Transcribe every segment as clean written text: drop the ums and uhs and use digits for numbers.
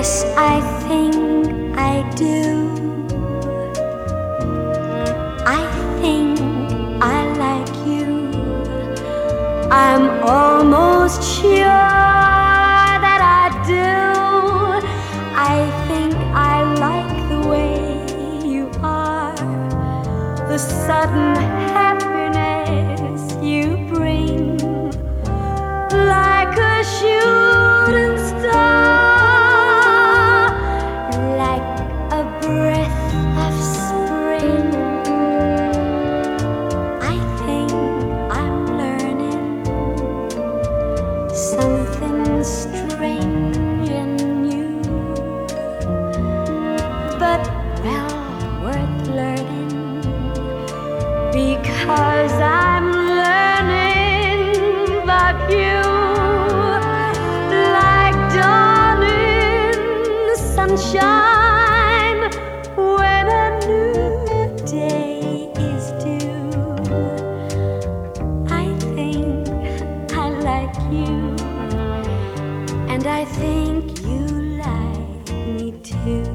Yes, I think I do. I think I like you. I'm almost sure that I do. I think I like the way you are, the sudden happiness you bring, like a shooting star, like a breath of spring. I think I'm learning something strange and new, but well worth learning, because I'm learning about you. Like dawn in the sunshine when a new day is due. I think I like you, and I think you like me too.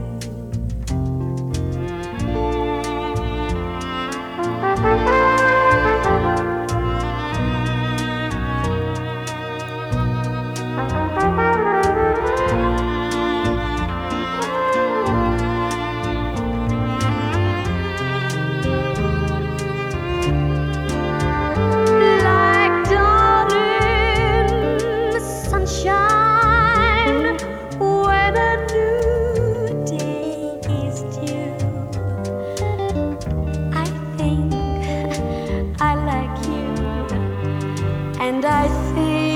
And I think